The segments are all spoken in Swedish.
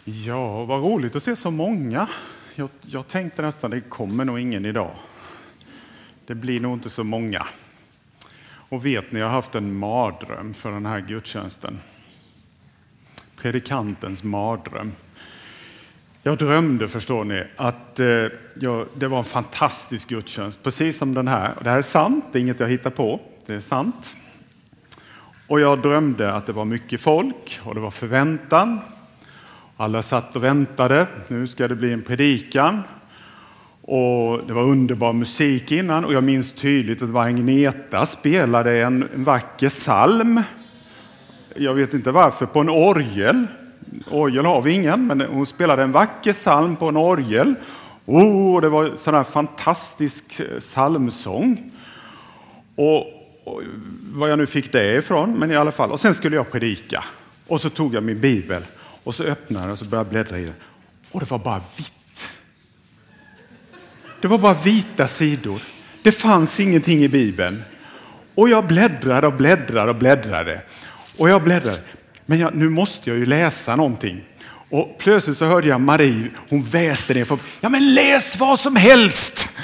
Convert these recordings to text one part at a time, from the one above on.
Ja, vad roligt att se så många. Jag tänkte nästan det kommer nog ingen idag. Det blir nog inte så många. Och vet ni, jag har haft en mardröm för den här gudstjänsten. Predikantens mardröm. Jag drömde, förstår ni, att det var en fantastisk gudstjänst. Precis som den här. Och det här är sant, det är inget jag hittar på. Det är sant. Och jag drömde att det var mycket folk och det var förväntan. Alla satt och väntade. Nu ska det bli en predikan. Och det var underbar musik innan. Och jag minns tydligt att Agneta spelade en vacker psalm. Jag vet inte varför, på en orgel. Orgel har vi ingen, men hon spelade en vacker psalm på en orgel. Det var sån här fantastisk psalmsång. Och vad jag nu fick det ifrån, men i alla fall. Och sen skulle jag predika. Och så tog jag min bibel. Och så öppnade jag och så började jag bläddra i den. Och det var bara vitt. Det var bara vita sidor. Det fanns ingenting i Bibeln. Och jag bläddrade och bläddrade och bläddrade. Och jag bläddrade. Men nu måste jag ju läsa någonting. Och plötsligt så hörde jag Marie, hon väste ner för. Ja, men läs vad som helst!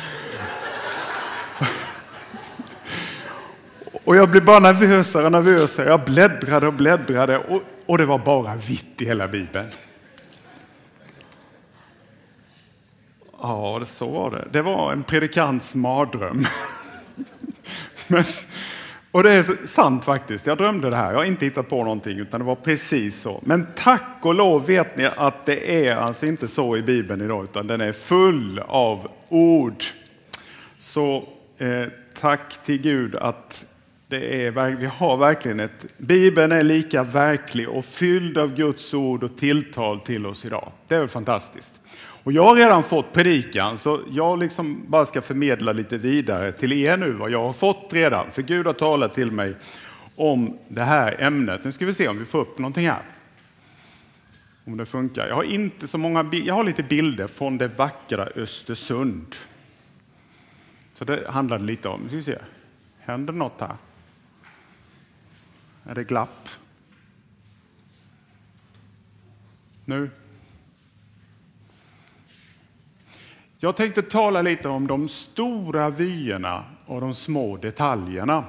Och jag blev bara nervösare och nervösare. Jag bläddrade och bläddrade. Och det var bara vitt i hela Bibeln. Ja, så var det. Det var en predikants mardröm. Och det är sant faktiskt. Jag drömde det här. Jag har inte hittat på någonting utan det var precis så. Men tack och lov vet ni att det är alltså inte så i Bibeln idag utan den är full av ord. Så tack till Gud att vi har verkligen Bibeln är lika verklig och fylld av Guds ord och tilltal till oss idag. Det är väl fantastiskt. Och jag har redan fått predikan så jag liksom bara ska förmedla lite vidare till er nu vad jag har fått redan. För Gud har talat till mig om det här ämnet. Nu ska vi se om vi får upp någonting här. Om det funkar. Jag har inte så många jag har lite bilder från det vackra Östersund. Så det handlar lite om. Nu ska vi se. Händer något här? Är det glapp? Nu. Jag tänkte tala lite om de stora vyerna och de små detaljerna.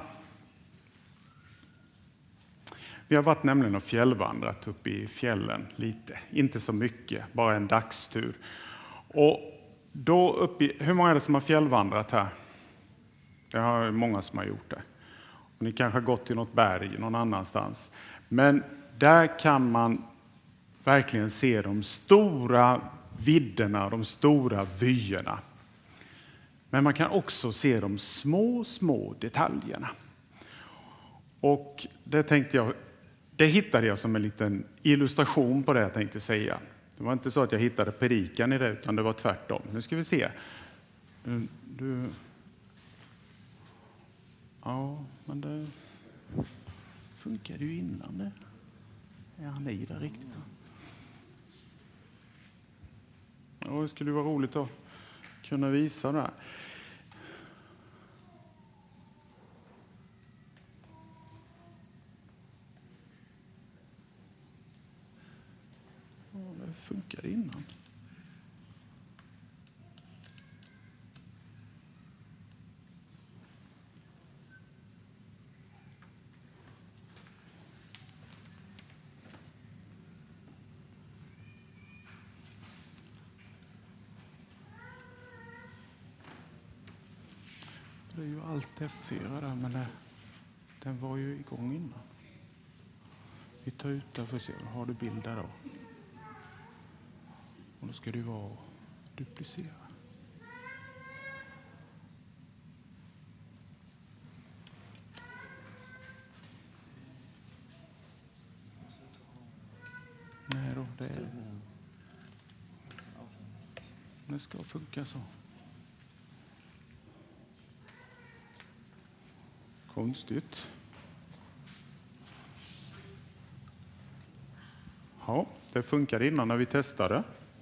Vi har varit nämligen och fjällvandrat uppe i fjällen lite. Inte så mycket, bara en dagstur. Och då hur många är det som har fjällvandrat här? Det har många som har gjort det. Och ni kanske har gått till något berg någon annanstans. Men där kan man verkligen se de stora vidderna, de stora vyerna. Men man kan också se de små detaljerna. Och det hittade jag som en liten illustration på det jag tänkte säga. Det var inte så att jag hittade predikan i det utan det var tvärtom. Nu ska vi se. Ja, men det funkade ju innan det. Är han i där riktigt? Ja, det skulle vara roligt att kunna visa det här. Ja, det funkade innan. Det är ju allt F4 där, men den var ju igång innan. Vi tar ut där för att se, har du bild där då? Och då ska det vara duplicera. Nej då, det ska funka så. Konstigt. Ja, det funkade innan när vi testade.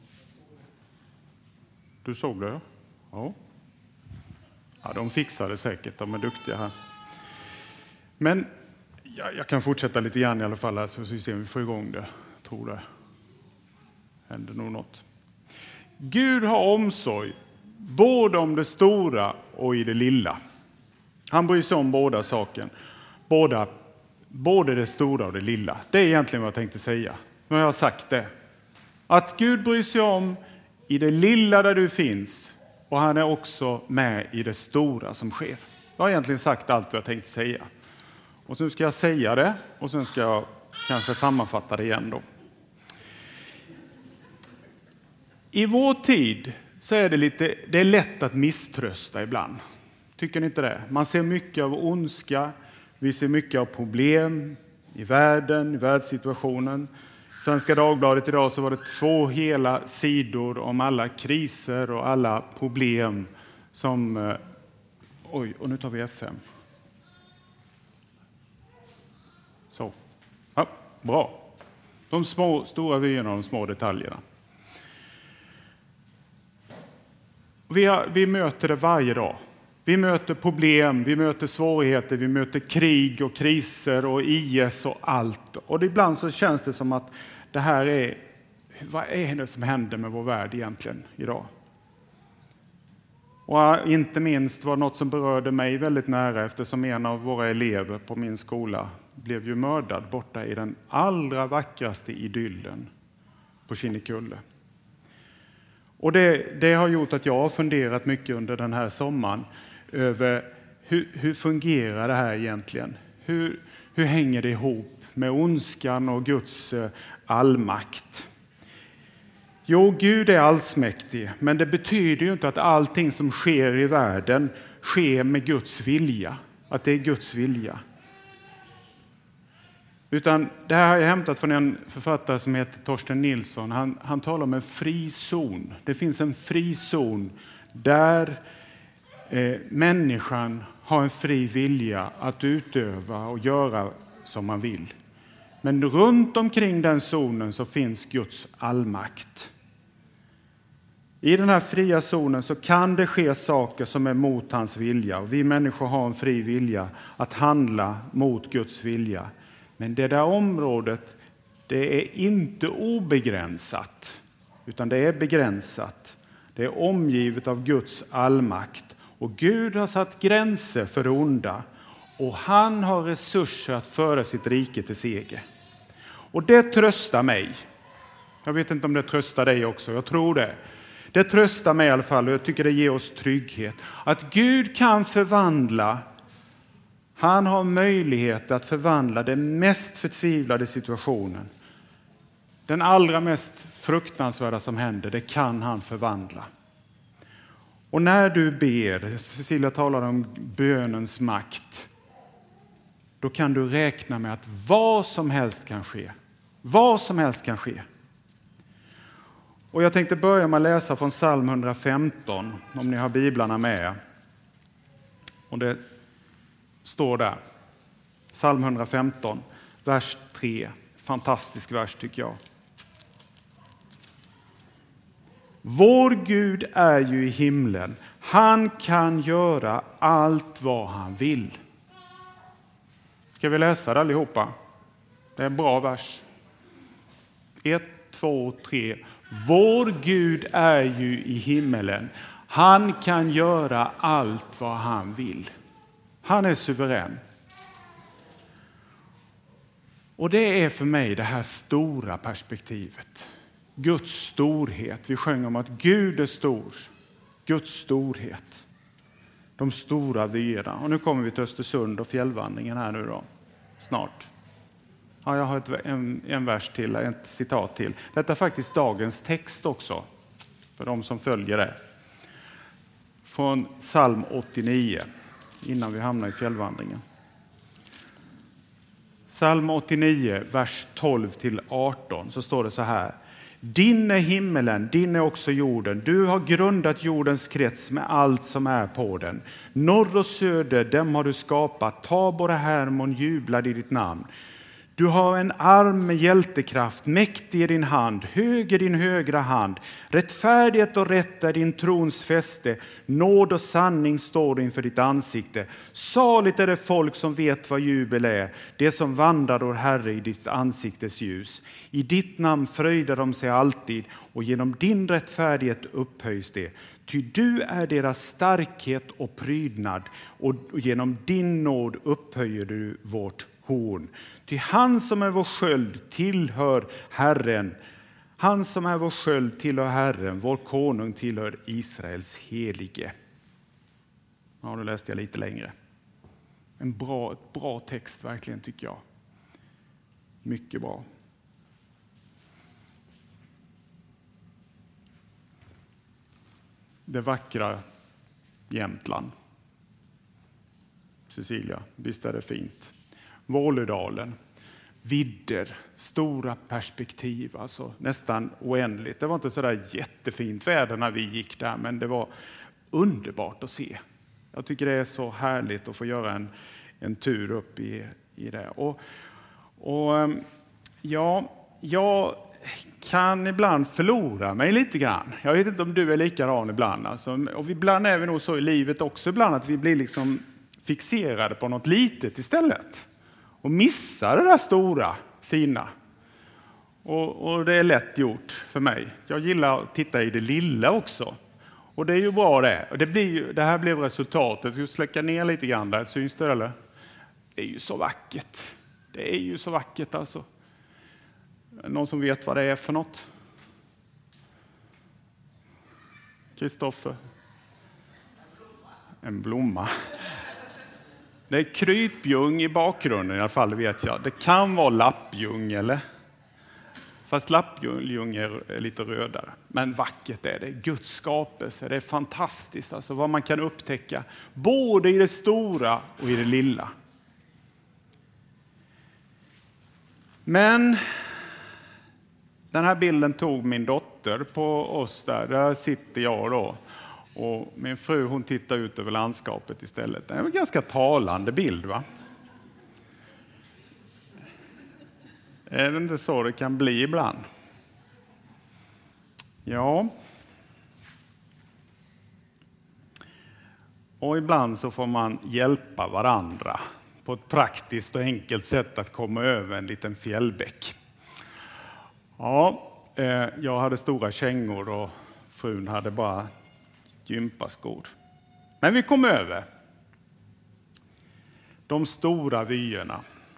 Du såg det? Ja. Ja, de fixar det säkert. De är duktiga här. Men jag kan fortsätta lite grann i alla fall här, så vi ser om vi får igång det. Jag tror det. händer nog något. Gud har omsorg både om det stora och i det lilla. Han bryr sig om båda saken. Både det stora och det lilla. Det är egentligen vad jag tänkte säga. Nu har jag sagt det. Att Gud bryr sig om i det lilla där du finns. Och han är också med i det stora som sker. Jag har egentligen sagt allt vad jag tänkte säga. Och så ska jag säga det och sen ska jag kanske sammanfatta det igen då. I vår tid så är det är lätt att misströsta ibland. Tycker ni inte det? Man ser mycket av ondska, vi ser mycket av problem i världen, i världssituationen. Svenska Dagbladet idag så var det 2 hela sidor om alla kriser och alla problem som... Oj, och nu tar vi FM. Så. Ja, bra. De stora vyerna och de små detaljerna. Vi möter det varje dag. Vi möter problem, vi möter svårigheter, vi möter krig och kriser och IS och allt. Och ibland så känns det som att det här är, vad är det som händer med vår värld egentligen idag? Och inte minst var något som berörde mig väldigt nära eftersom en av våra elever på min skola blev ju mördad borta i den allra vackraste idyllen på Kinnekulle. Och det har gjort att jag har funderat mycket under den här sommaren över hur fungerar det här egentligen? Hur hänger det ihop med ondskan och Guds allmakt? Jo, Gud är allsmäktig, men det betyder ju inte att allting som sker i världen sker med Guds vilja. Att det är Guds vilja. Utan det här har jag hämtat från en författare som heter Torsten Nilsson. Han talar om en fri zon. Det finns en fri zon där människan har en fri vilja att utöva och göra som man vill. Men runt omkring den zonen så finns Guds allmakt. I den här fria zonen så kan det ske saker som är mot hans vilja. Och vi människor har en fri vilja att handla mot Guds vilja. Men det där området, det är inte obegränsat, utan det är begränsat. Det är omgivet av Guds allmakt. Och Gud har satt gränser för det onda. Och han har resurser att föra sitt rike till seger. Och det tröstar mig. Jag vet inte om det tröstar dig också, jag tror det. Det tröstar mig i alla fall och jag tycker det ger oss trygghet. Att Gud kan förvandla. Han har möjlighet att förvandla den mest förtvivlade situationen. Den allra mest fruktansvärda som händer, det kan han förvandla. Och när du ber, Cecilia talar om bönens makt, då kan du räkna med att vad som helst kan ske. Vad som helst kan ske. Och jag tänkte börja med att läsa från psalm 115, om ni har biblarna med. Och det står där. Psalm 115, vers 3. Fantastisk vers tycker jag. Vår Gud är ju i himlen. Han kan göra allt vad han vill. Ska vi läsa det allihopa? Det är en bra vers. 1, 2, 3. Vår Gud är ju i himmelen. Han kan göra allt vad han vill. Han är suverän. Och det är för mig det här stora perspektivet. Guds storhet. Vi sjöng om att Gud är stor. Guds storhet. De stora vyerna. Och nu kommer vi till Östersund och fjällvandringen här nu då. Snart. Ja, jag har en vers till, ett citat till. Detta är faktiskt dagens text också. För de som följer det. Från psalm 89. Innan vi hamnar i fjällvandringen. Psalm 89, vers 12-18. Så står det så här. Din är himmelen, din är också jorden. Du har grundat jordens krets med allt som är på den. Norr och söder, dem har du skapat. Tabor och Hermon jublar i ditt namn. Du har en arm med hjältekraft, mäktig i din hand, höger din högra hand. Rättfärdighet och rätt är din trons fäste, nåd och sanning står inför ditt ansikte. Saligt är det folk som vet vad jubel är, det som vandrar, o Herre, i ditt ansiktes ljus. I ditt namn fröjdar de sig alltid, och genom din rättfärdighet upphöjs det. Ty du är deras starkhet och prydnad, och genom din nåd upphöjer du vårt horn. Ty han som är vår sköld tillhör Herren. Han som är vår sköld tillhör Herren. Vår konung tillhör Israels helige. Ja, då läste jag lite längre. Ett bra text verkligen, tycker jag. Mycket bra. Det vackra Jämtland. Cecilia, visst är det fint. Vålådalen, vidder, stora perspektiv, alltså nästan oändligt. Det var inte så där jättefint väder när vi gick där, men det var underbart att se. Jag tycker det är så härligt att få göra en tur upp i det. Jag kan ibland förlora mig lite grann. Jag vet inte om du är likadan ibland. Alltså, och ibland är vi nog så i livet också ibland att vi blir liksom fixerade på något litet istället. Och missar det där stora, fina. Och det är lätt gjort för mig. Jag gillar att titta i det lilla också. Och det är ju bra det. Och det här blev resultatet. Jag ska släcka ner lite grann där. Syns det eller? Det är ju så vackert. Det är ju så vackert alltså. Någon som vet vad det är för något? Kristoffer? En blomma. Det är krypljung i bakgrunden i alla fall, vet jag. Det kan vara lappljung eller? Fast lappljung är lite rödare. Men vackert är det. Guds skapelse. Det är fantastiskt alltså vad man kan upptäcka. Både i det stora och i det lilla. Men den här bilden tog min dotter på oss där. Där sitter jag då. Och min fru hon tittar ut över landskapet istället. Det är en ganska talande bild, va? Är det inte så det kan bli ibland? Ja. Och ibland så får man hjälpa varandra på ett praktiskt och enkelt sätt att komma över en liten fjällbäck. Ja, jag hade stora kängor och frun hade bara gympaskor. Men vi kom över de stora vyerna.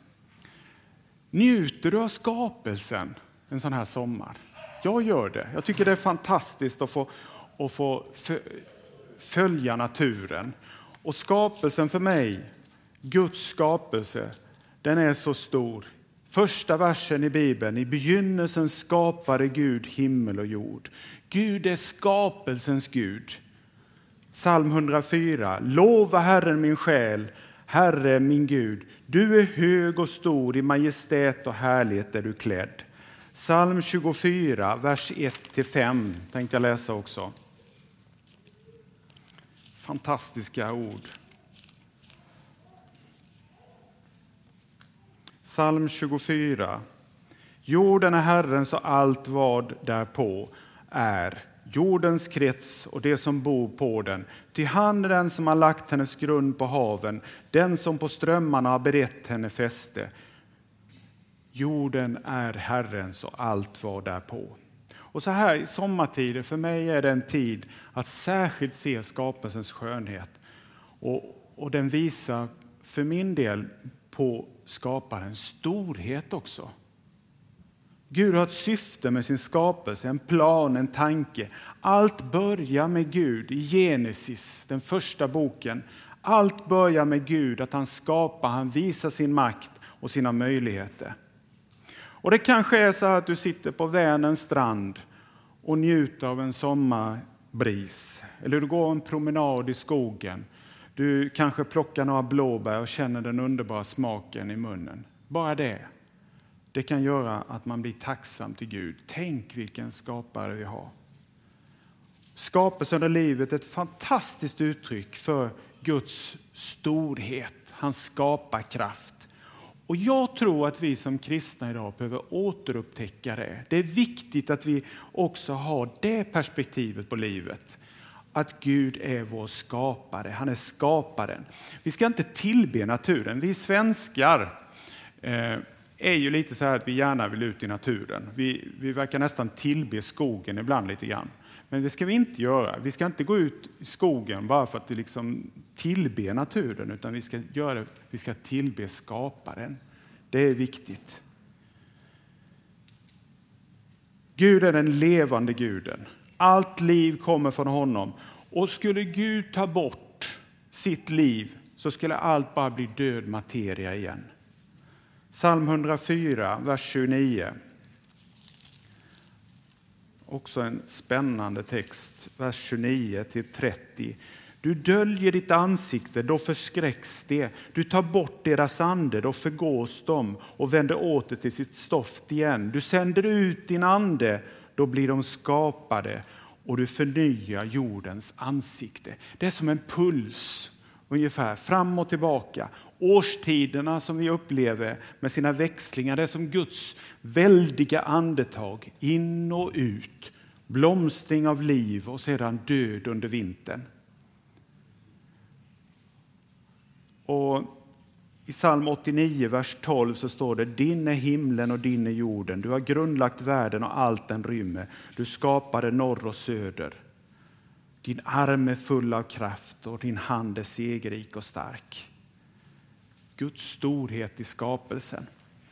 Njuter du av skapelsen en sån här sommar? Jag gör det. Jag tycker det är fantastiskt att få följa naturen. Och skapelsen för mig, Guds skapelse, den är så stor. Första versen i Bibeln: i begynnelsen skapade Gud himmel och jord. Gud är skapelsens Gud. Psalm 104. Lova Herren min själ, Herre min Gud. Du är hög och stor, i majestät och härlighet är du klädd. Psalm 24, vers 1-5 tänkte jag läsa också. Fantastiska ord. Psalm 24. Jorden är Herrens och allt vad därpå är. Jordens krets och det som bor på den. Ty han är den som har lagt hennes grund på haven. Den som på strömmarna har berett henne fäste. Jorden är Herrens och allt vad därpå. Och så här i sommartider, för mig är det en tid att särskilt se skapelsens skönhet. Och den visar för min del på skaparens storhet också. Gud har ett syfte med sin skapelse, en plan, en tanke. Allt börjar med Gud i Genesis, den första boken. Allt börjar med Gud, att han skapar, han visar sin makt och sina möjligheter. Och det kanske är så att du sitter på Vänerns strand och njuter av en sommarbris. Eller du går en promenad i skogen. Du kanske plockar några blåbär och känner den underbara smaken i munnen. Bara det. Det kan göra att man blir tacksam till Gud. Tänk vilken skapare vi har. Skapelsen och livet är ett fantastiskt uttryck för Guds storhet. Hans skaparkraft. Och jag tror att vi som kristna idag behöver återupptäcka det. Det är viktigt att vi också har det perspektivet på livet. Att Gud är vår skapare, han är skaparen. Vi ska inte tillbe naturen. Vi svenskar är ju lite så här att vi gärna vill ut i naturen. Vi verkar nästan tillbe skogen ibland lite grann. Men det ska vi inte göra. Vi ska inte gå ut i skogen bara för att liksom tillbe naturen, utan vi ska tillbe skaparen. Det är viktigt. Gud är den levande guden. Allt liv kommer från honom. Och skulle Gud ta bort sitt liv så skulle allt bara bli död materia igen. Psalm 104, vers 29. Också en spännande text, vers 29 till 30. Du döljer ditt ansikte, då förskräcks det. Du tar bort deras ande, då förgås de och vänder åter till sitt stoft igen. Du sänder ut din ande, då blir de skapade och du förnyar jordens ansikte. Det är som en puls ungefär fram och tillbaka. Årstiderna som vi upplever med sina växlingar, det är som Guds väldiga andetag in och ut. Blomstring av liv och sedan död under vintern. Och i psalm 89, vers 12 så står det: din är himlen och din är jorden. Du har grundlagt världen och allt den rymmer. Du skapade norr och söder. Din arm är full av kraft och din hand är segerrik och stark. Guds storhet i skapelsen.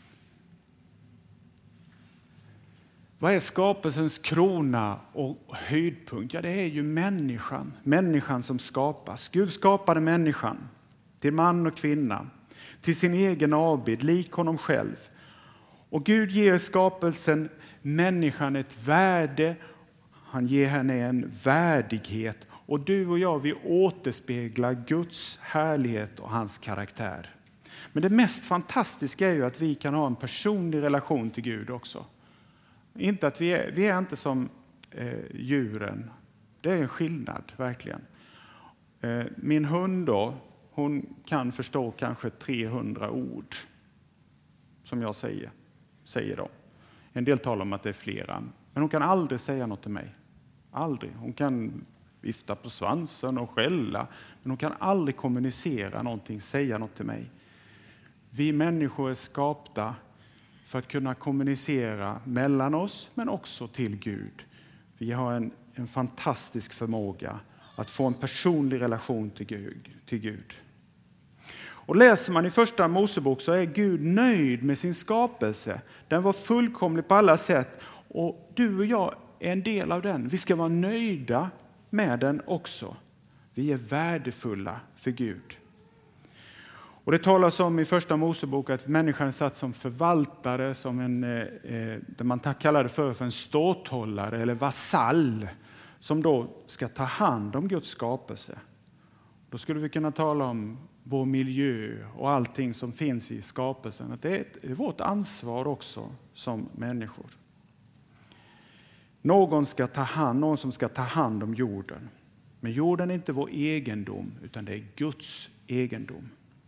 Vad är skapelsens krona och höjdpunkt? Ja, det är ju människan. Människan som skapas. Gud skapade människan till man och kvinna, till sin egen avbild, lik honom själv. Och Gud ger skapelsen människan ett värde. Han ger henne en värdighet. Och du och jag, vi återspeglar Guds härlighet och hans karaktär. Men det mest fantastiska är ju att vi kan ha en personlig relation till Gud också. Inte att vi är inte som djuren. Det är en skillnad, verkligen. Min hund då, hon kan förstå kanske 300 ord som jag säger då. En del talar om att det är flera. Men hon kan aldrig säga något till mig. Aldrig. Hon kan vifta på svansen och skälla. Men hon kan aldrig kommunicera någonting, säga något till mig. Vi människor är skapta för att kunna kommunicera mellan oss men också till Gud. Vi har en fantastisk förmåga att få en personlig relation till Gud. Och läser man i första Mosebok så är Gud nöjd med sin skapelse. Den var fullkomlig på alla sätt och du och jag är en del av den. Vi ska vara nöjda med den också. Vi är värdefulla för Gud. Och det talas om i första Mosebok att människan är satt som förvaltare, som det man kallar det för en ståthållare eller vasall, som då ska ta hand om Guds skapelse. Då skulle vi kunna tala om vår miljö och allting som finns i skapelsen. Att det är vårt ansvar också som människor. Någon som ska ta hand om jorden. Men jorden är inte vår egendom utan det är Guds egendom.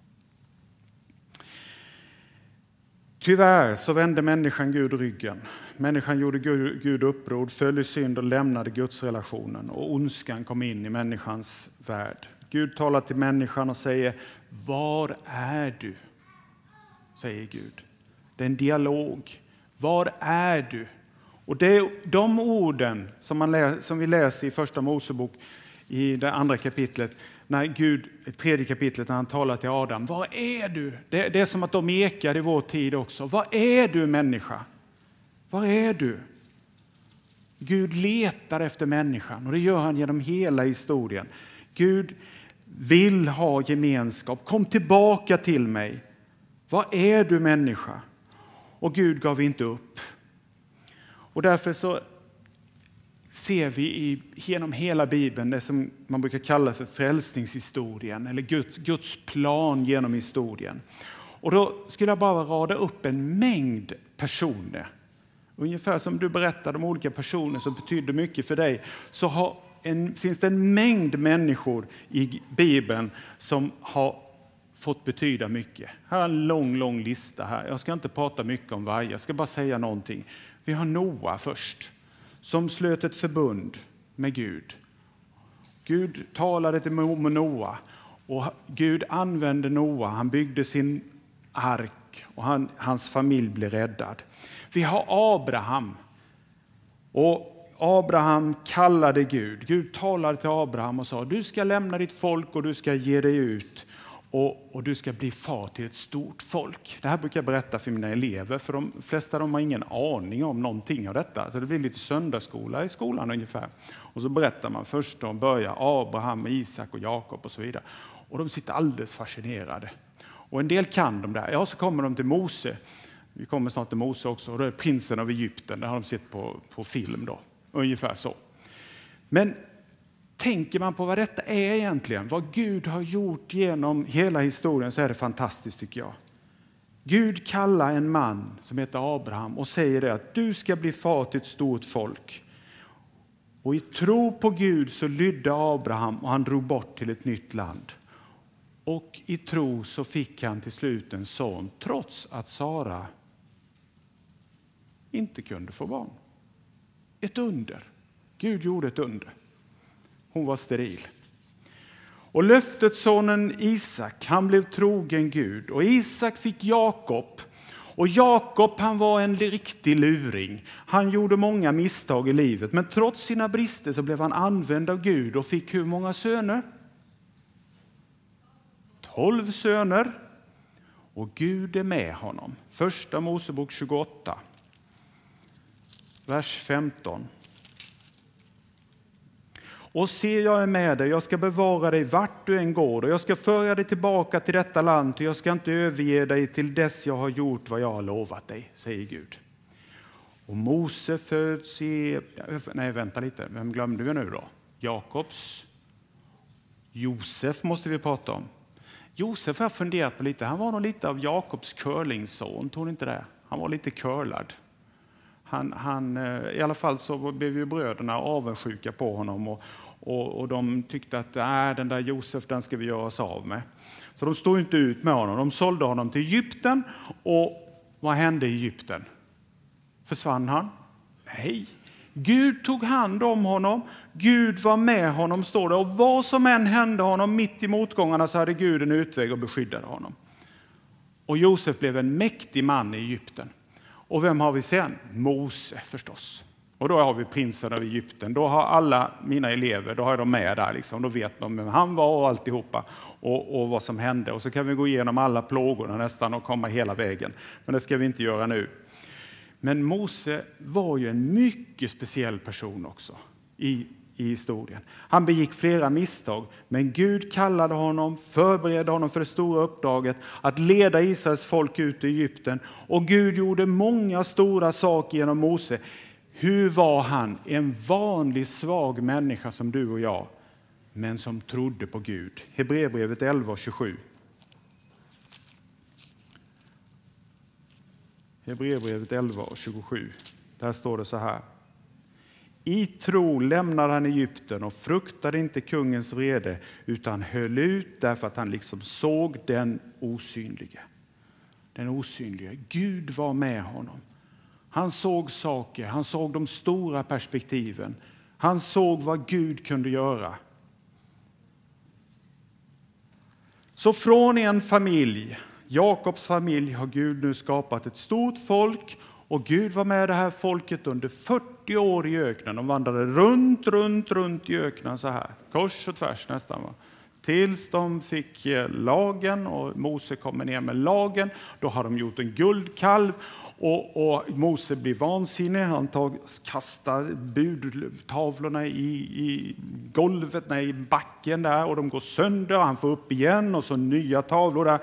Tyvärr så vände människan Gud ryggen. Människan gjorde Gud uppror, föll i synd och lämnade Guds relationen. Och ondskan kom in i människans värld. Gud talar till människan och säger: var är du? Säger Gud. Det är en dialog. Var är du? Och det är de orden som vi läser i första Mosebok i det andra kapitlet. När Gud, i tredje kapitlet, när han talar till Adam. Var är du? Det är som att de ekar i vår tid också. Var är du, människa? Var är du? Gud letar efter människan och det gör han genom hela historien. Gud vill ha gemenskap. Kom tillbaka till mig. Var är du, människa? Och Gud gav inte upp. Och därför så ser vi genom hela Bibeln det som man brukar kalla för frälsningshistorien eller Guds plan genom historien. Och då skulle jag bara rada upp en mängd personer. Ungefär som du berättade om olika personer som betyder mycket för dig, så finns det en mängd människor i Bibeln som har fått betyda mycket. Här är en lång lista här. Jag ska inte prata mycket om varje, jag ska bara säga någonting. Vi har Noa först, som slöt ett förbund med Gud. Gud talade till Noa och Gud använde Noa. Han byggde sin ark och hans familj blev räddad. Vi har Abraham. Och Abraham kallade Gud. Gud talade till Abraham och sa: du ska lämna ditt folk och du ska ge dig ut. Och du ska bli far till ett stort folk. Det här brukar jag berätta för mina elever, för de flesta de har ingen aning om någonting av detta. Så det blir lite söndagsskola i skolan ungefär. Och så berättar man först om börjar Abraham, Isak och Jakob och så vidare. Och de sitter alldeles fascinerade. Och en del kan de där. Ja, så kommer de till Mose. Vi kommer snart till Mose också. Och då är prinsen av Egypten. Det har de sett på film då. Ungefär så. Men tänker man på vad detta är egentligen, vad Gud har gjort genom hela historien, så är det fantastiskt tycker jag. Gud kallar en man som heter Abraham och säger det att du ska bli far till ett stort folk. Och i tro på Gud så lydde Abraham och han drog bort till ett nytt land. Och i tro så fick han till slut en son, trots att Sara inte kunde få barn. Ett under. Gud gjorde ett under. Hon var steril. Och löftessonen Isak, han blev trogen Gud. Och Isak fick Jakob. Och Jakob, han var en riktig luring. Han gjorde många misstag i livet. Men trots sina brister så blev han använd av Gud och fick hur många söner? 12 söner. Och Gud är med honom. Första Mosebok 28. Vers 15. Och se, jag är med dig, jag ska bevara dig vart du än går och jag ska föra dig tillbaka till detta land och jag ska inte överge dig till dess jag har gjort vad jag har lovat dig, säger Gud. Och Mose föds i... Nej, vänta lite, vem glömde vi nu då? Jakobs. Josef måste vi prata om. Josef har jag funderat på lite, han var nog lite av Jakobs curlingson, tror ni inte det? Han var lite curlad. I alla fall så blev ju bröderna avundsjuka på honom och de tyckte att den där Josef, den ska vi göra oss av med. Så de stod inte ut med honom. De sålde honom till Egypten och vad hände i Egypten? Försvann han? Nej. Gud tog hand om honom. Gud var med honom, står det. Och vad som än hände honom mitt i motgångarna så hade Gud en utväg och beskyddade honom. Och Josef blev en mäktig man i Egypten. Och vem har vi sen? Mose förstås. Och då har vi prinsen av Egypten. Då har alla mina elever, då har de med där liksom. Då vet de vem han var och alltihopa. Och vad som hände. Och så kan vi gå igenom alla plågorna nästan och komma hela vägen. Men det ska vi inte göra nu. Men Mose var ju en mycket speciell person också i historien. Han begick flera misstag, men Gud kallade honom, förberedde honom för det stora uppdraget att leda Israels folk ut i Egypten. Och Gud gjorde många stora saker genom Mose. Hur var han? En vanlig svag människa som du och jag, men som trodde på Gud. Hebreerbrevet 11:27. Hebreerbrevet 11:27. Där står det så här. I tro lämnade han Egypten och fruktade inte kungens vrede utan höll ut därför att han liksom såg den osynliga. Den osynliga. Gud var med honom. Han såg saker, han såg de stora perspektiven. Han såg vad Gud kunde göra. Så från en familj, Jakobs familj, har Gud nu skapat ett stort folk. Och Gud var med det här folket under 40 år i öknen. De vandrade runt i öknen så här. Kors och tvärs nästan. Va? Tills de fick lagen och Mose kommer ner med lagen. Då har de gjort en guldkalv. Och Mose blir vansinnig. Han kastar budtavlorna i golvet, i backen där. Och de går sönder. Han får upp igen och så nya tavlor där.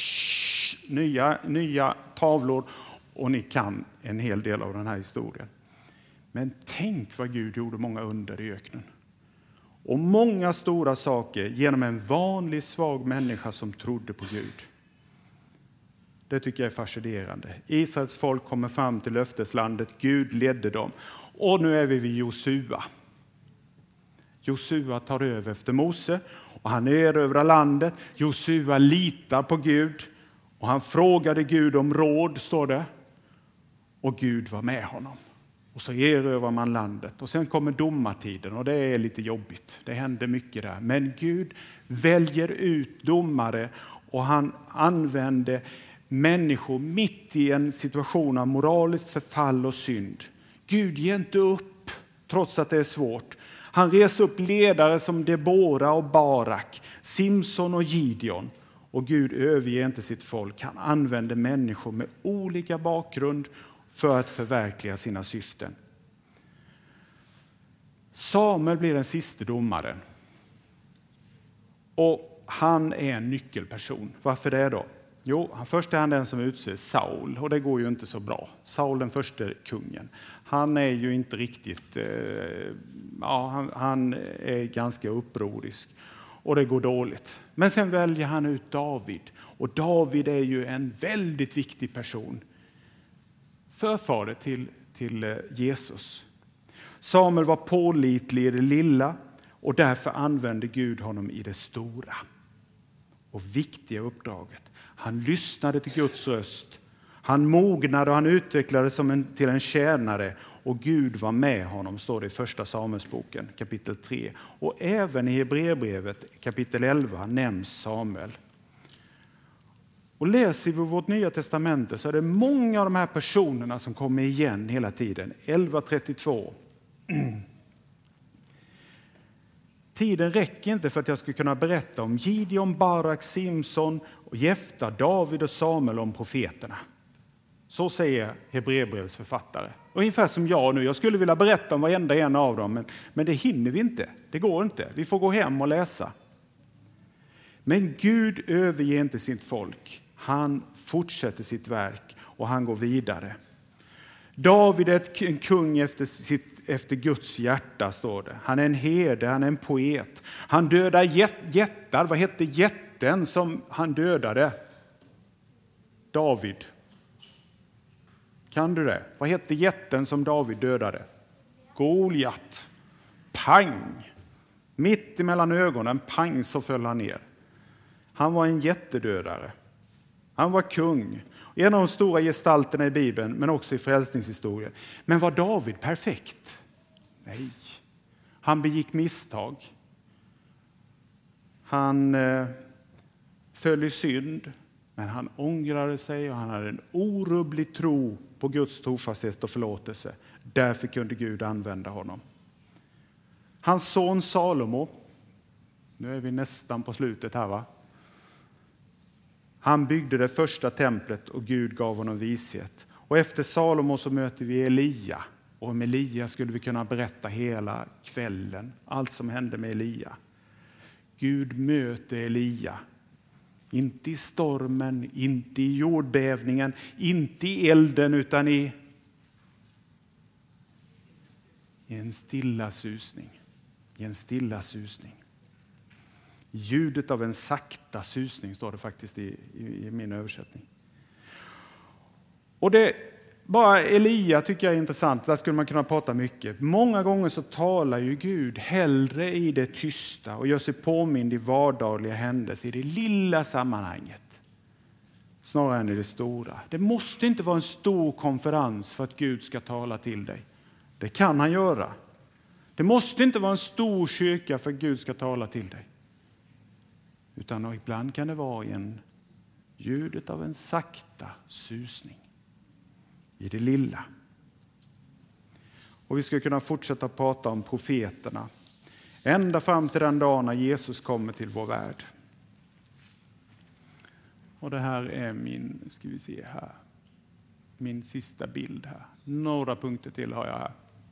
Nya tavlor. Och ni kan en hel del av den här historien. Men tänk vad Gud gjorde många under i öknen. Och många stora saker genom en vanlig svag människa som trodde på Gud. Det tycker jag är fascinerande. Israels folk kommer fram till löfteslandet. Gud ledde dem. Och nu är vi vid Josua. Josua tar över efter Mose. och han erövrar landet. Josua litar på Gud och han frågade Gud om råd, står det. Och Gud var med honom. Och så erövrar man landet. Och sen kommer domartiden och det är lite jobbigt. Det händer mycket där. Men Gud väljer ut domare och han använder människor mitt i en situation av moraliskt förfall och synd. Gud ger inte upp trots att det är svårt. Han reser upp ledare som Debora och Barak, Simson och Gideon. Och Gud överger inte sitt folk. Han använder människor med olika bakgrund för att förverkliga sina syften. Samuel blir den sista domaren. Och han är en nyckelperson. Varför det då? Jo, först är han den som utser Saul och det går ju inte så bra. Saul, den första kungen. Han är ju inte riktigt, han är ganska upprorisk och det går dåligt. Men sen väljer han ut David och David är ju en väldigt viktig person. Förfader till Jesus. Samuel var pålitlig i det lilla och därför använde Gud honom i det stora och viktiga uppdraget. Han lyssnade till Guds röst. Han mognade och han utvecklades till en tjänare och Gud var med honom, står det i första Samuelsboken kapitel 3. Och även i Hebreerbrevet kapitel 11 nämns Samuel. Och läser vi vårt nya testamente så är det många av de här personerna som kommer igen hela tiden. 11:32. Tiden räcker inte för att jag ska kunna berätta om Gideon, Barak, Simson, och Jefta, David och Samuel om profeterna. Så säger Hebreerbrevets författare. Ungefär som jag nu. Jag skulle vilja berätta om varenda en av dem, men det hinner vi inte. Det går inte. Vi får gå hem och läsa. Men Gud överger inte sitt folk. Han fortsätter sitt verk och han går vidare. David är en kung efter Guds hjärta, står det. Han är en herde, han är en poet. Han dödar jättar. Vad hette jätten som han dödade? David. Kan du det? Vad hette jätten som David dödade? Goliat. Pang. Mitt emellan ögonen, pang, så föll han ner. Han var en jättedödare. Han var kung. En av de stora gestalterna i Bibeln, men också i frälsningshistorien. Men var David perfekt? Nej. Han begick misstag. Han föll i synd, men han ångrade sig och han hade en orubblig tro på Guds trofasthet och förlåtelse. Därför kunde Gud använda honom. Hans son Salomo, nu är vi nästan på slutet här va? Han byggde det första templet och Gud gav honom vishet. Och efter Salomo så möter vi Elia. Och om Elia skulle vi kunna berätta hela kvällen. Allt som hände med Elia. Gud möter Elia. Inte i stormen, inte i jordbävningen, inte i elden utan i en stilla susning. I en stilla susning. Ljudet av en sakta susning står det faktiskt i min översättning. Och det bara Elia tycker jag är intressant. Där skulle man kunna prata mycket. Många gånger så talar ju Gud hellre i det tysta och gör sig påmind i vardagliga händelser, i det lilla sammanhanget. Snarare än i det stora. Det måste inte vara en stor konferens för att Gud ska tala till dig. Det kan han göra. Det måste inte vara en stor kyrka för att Gud ska tala till dig. Utan ibland kan det vara ljudet av en sakta susning. I det lilla. Och vi ska kunna fortsätta prata om profeterna. Ända fram till den dagen när Jesus kommer till vår värld. Och det här är min sista bild här. Några punkter till har jag här.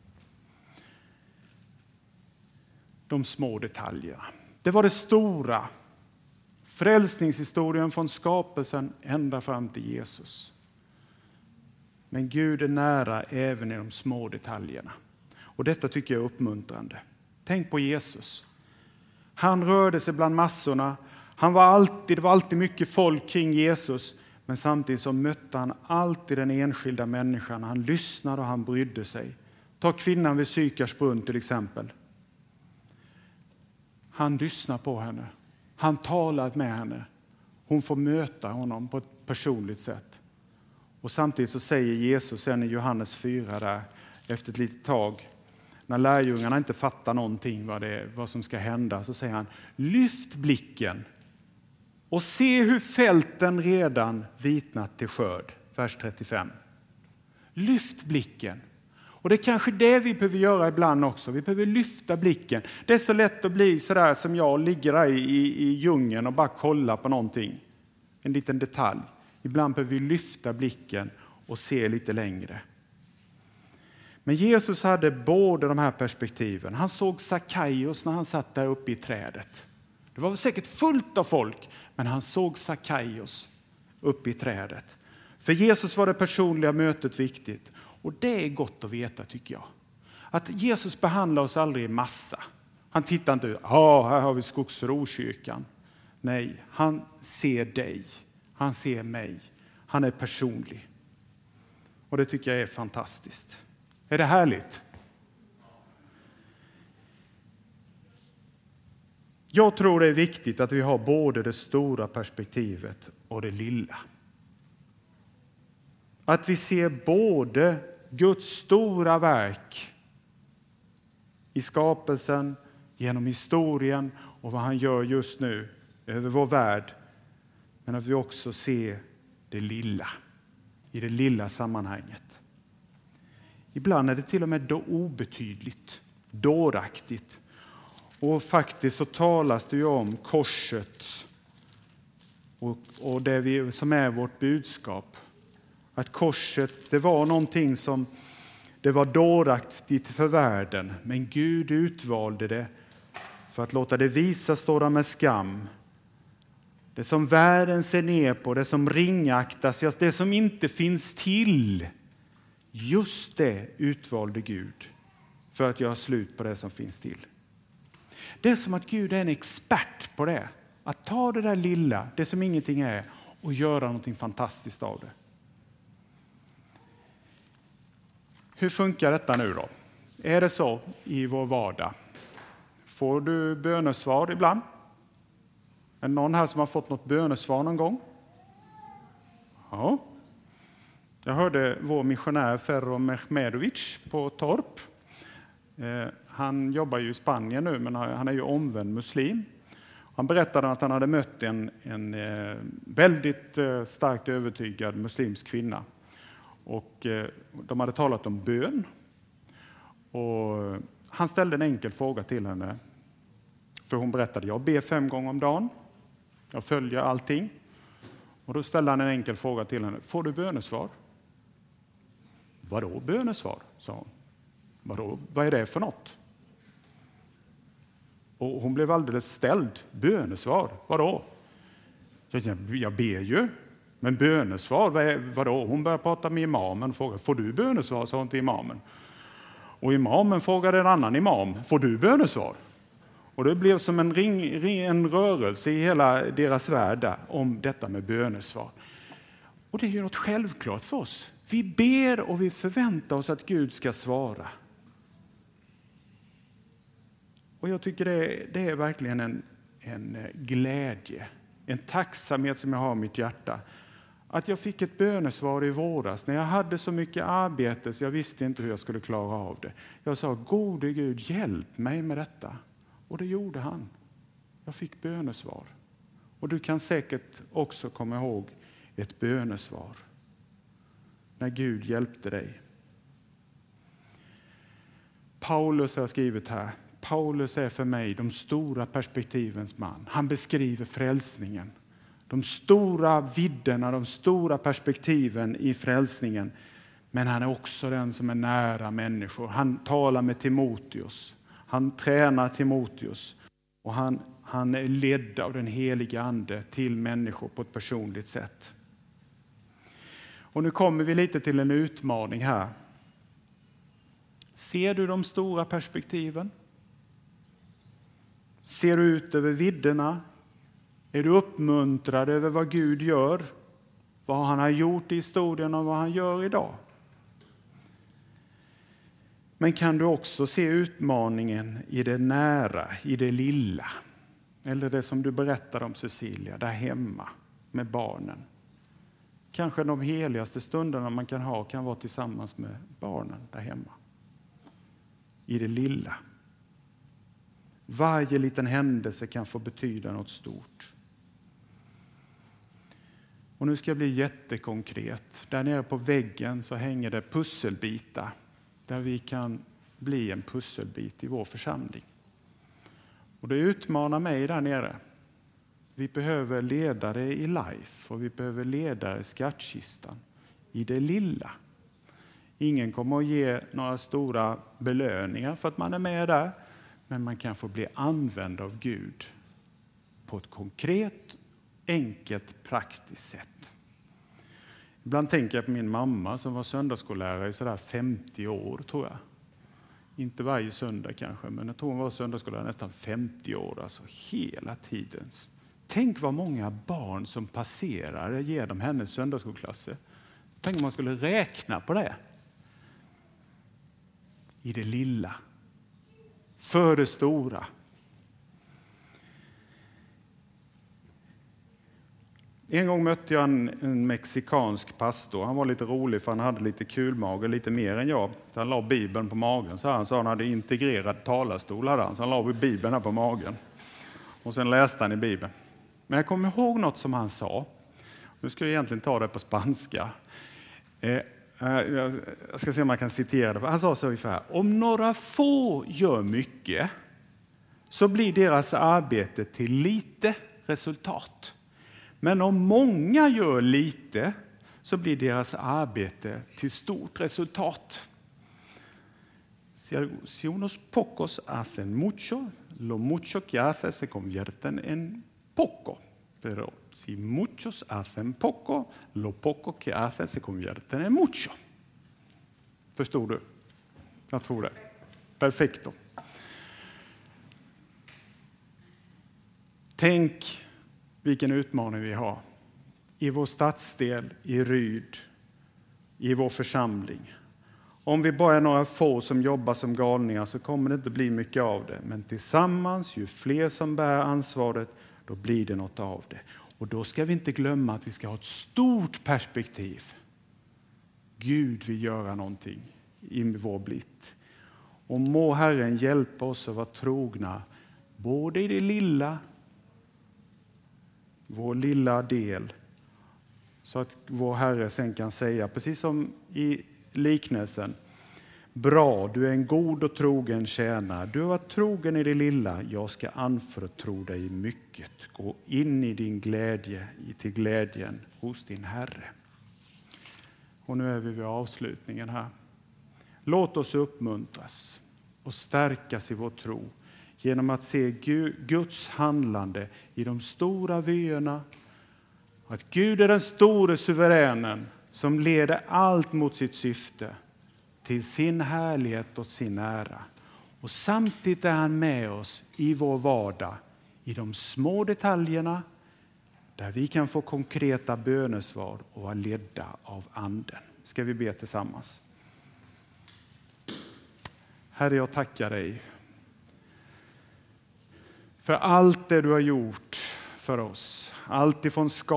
De små detaljerna. Det var det stora. Frälsningshistorien från skapelsen ända fram till Jesus. Men Gud är nära även i de små detaljerna. Och detta tycker jag är uppmuntrande. Tänk på Jesus. Han rörde sig bland massorna. Det var alltid mycket folk kring Jesus. Men samtidigt så mötte han alltid den enskilda människan. Han lyssnade och han brydde sig. Ta kvinnan vid Sykars brunn till exempel. Han lyssnar på henne Han talar med henne. Hon får möta honom på ett personligt sätt. Och samtidigt så säger Jesus sen i Johannes 4 där, efter ett litet tag, när lärjungarna inte fattar någonting vad som ska hända, så säger han: lyft blicken och se hur fälten redan vitnat till skörd. Vers 35. Lyft blicken. Och det är kanske det vi behöver göra ibland också. Vi behöver lyfta blicken. Det är så lätt att bli sådär som jag, ligger där i djungeln och bara kolla på någonting. En liten detalj. Ibland behöver vi lyfta blicken och se lite längre. Men Jesus hade båda de här perspektiven. Han såg Sackaios när han satt där uppe i trädet. Det var säkert fullt av folk, men han såg Sackaios uppe i trädet. För Jesus var det personliga mötet viktigt. Och det är gott att veta, tycker jag. Att Jesus behandlar oss aldrig i massa. Han tittar inte ut, här har vi Skogsrokyrkan. Nej, han ser dig. Han ser mig. Han är personlig. Och det tycker jag är fantastiskt. Är det härligt? Jag tror det är viktigt att vi har både det stora perspektivet och det lilla. Att vi ser både Guds stora verk i skapelsen, genom historien och vad han gör just nu över vår värld. Men att vi också ser det lilla, i det lilla sammanhanget. Ibland är det till och med obetydligt, dåraktigt. Och faktiskt så talas det ju om korset och det som är vårt budskap. Att korset, det var någonting som det var dåraktigt för världen. Men Gud utvalde det för att låta det visa stå där med skam. Det som världen ser ner på, det som ringaktas, det som inte finns till. Just det utvalde Gud för att göra slut på det som finns till. Det är som att Gud är en expert på det. Att ta det där lilla, det som ingenting är, och göra någonting fantastiskt av det. Hur funkar detta nu då? Är det så i vår vardag? Får du bönesvar ibland? Är det någon här som har fått något bönesvar någon gång? Ja. Jag hörde vår missionär Ferro Mehmedovic på Torp. Han jobbar ju i Spanien nu, men han är ju omvänd muslim. Han berättade att han hade mött en väldigt starkt övertygad muslimsk kvinna. Och de hade talat om bön. Och han ställde en enkel fråga till henne. För hon berättade, jag ber 5 gånger om dagen. Jag följer allting. Och då ställde han en enkel fråga till henne. Får du bönesvar? Vadå bönesvar? Sa hon. Vadå? Vad är det för något? Och hon blev alldeles ställd. Bönesvar? Vadå? Jag ber ju. Men bönesvar? Vadå? Hon började prata med imamen och frågade, får du bönesvar? Sa hon till imamen. Och imamen frågade en annan imam, får du bönesvar? Och det blev som en rörelse i hela deras värld om detta med bönesvar. Och det är ju något självklart för oss. Vi ber och vi förväntar oss att Gud ska svara. Och jag tycker det är verkligen en glädje, en tacksamhet som jag har i mitt hjärta. Att jag fick ett bönesvar i våras när jag hade så mycket arbete så jag visste inte hur jag skulle klara av det. Jag sa, gode Gud, hjälp mig med detta. Och det gjorde han. Jag fick bönesvar. Och du kan säkert också komma ihåg ett bönesvar. När Gud hjälpte dig. Paulus har skrivit här. Paulus är för mig de stora perspektivens man. Han beskriver frälsningen. De stora vidderna, de stora perspektiven i frälsningen. Men han är också den som är nära människor. Han talar med Timoteus. Han tränar Timoteus. Och han är ledd av den heliga ande till människor på ett personligt sätt. Och nu kommer vi lite till en utmaning här. Ser du de stora perspektiven? Ser du ut över vidderna? Är du uppmuntrad över vad Gud gör? Vad han har gjort i historien och vad han gör idag? Men kan du också se utmaningen i det nära, i det lilla? Eller det som du berättade om, Cecilia, där hemma med barnen. Kanske de heligaste stunderna man kan ha kan vara tillsammans med barnen där hemma. I det lilla. Varje liten händelse kan få betyda något stort. Och nu ska jag bli jättekonkret. Där nere på väggen så hänger det pusselbitar. Där vi kan bli en pusselbit i vår församling. Och det utmanar mig där nere. Vi behöver ledare i Life och vi behöver ledare i skattkistan. I det lilla. Ingen kommer att ge några stora belöningar för att man är med där. Men man kan få bli använd av Gud på ett konkret, enkelt, praktiskt sätt. Ibland tänker jag på min mamma som var söndagsskollärare i sådär 50 år tror jag. Inte varje söndag kanske, men jag tror hon var söndagsskollärare nästan 50 år. Alltså hela tiden. Tänk vad många barn som passerar genom hennes söndagsskolklasser. Tänk om man skulle räkna på det. I det lilla. För det stora. En gång mötte jag en mexikansk pastor. Han var lite rolig för han hade lite kulmage, lite mer än jag. Så han la Bibeln på magen. Så han hade integrerad talarstol. Så han la Bibeln här på magen. Och sen läste han i Bibeln. Men jag kommer ihåg något som han sa. Nu ska jag egentligen ta det på spanska. Jag ska se om man kan citera det. Han sa så ungefär. Om några få gör mycket så blir deras arbete till lite resultat. Men om många gör lite så blir deras arbete till stort resultat. Si unos pocos hacen mucho, lo mucho que hace se convierten en poco. Pero si muchos hacen poco, lo poco que hace se convierten en mucho. Förstår du? Jag tror det. Perfekto. Tänk vilken utmaning vi har. I vår stadsdel, i Ryd, i vår församling. Om vi bara är några få som jobbar som galningar så kommer det inte bli mycket av det. Men tillsammans, ju fler som bär ansvaret, då blir det något av det. Och då ska vi inte glömma att vi ska ha ett stort perspektiv. Gud vill göra någonting i vår blick. Och må Herren hjälpa oss att vara trogna både i det lilla, vår lilla del, så att vår Herre sen kan säga, precis som i liknelsen, bra, du är en god och trogen tjänare. Du har varit trogen i det lilla, jag ska anförtro dig mycket. Gå in i din glädje, till glädjen hos din Herre. Och nu är vi vid avslutningen här. Låt oss uppmuntras och stärkas i vår tro genom att se Guds handlande i de stora vyerna. Att Gud är den store suveränen som leder allt mot sitt syfte till sin härlighet och sin ära. Och samtidigt är han med oss i vår vardag, i de små detaljerna där vi kan få konkreta bönesvar och vara ledda av anden. Ska vi be tillsammans? Herre, jag tackar dig för allt det du har gjort för oss. Allt ifrån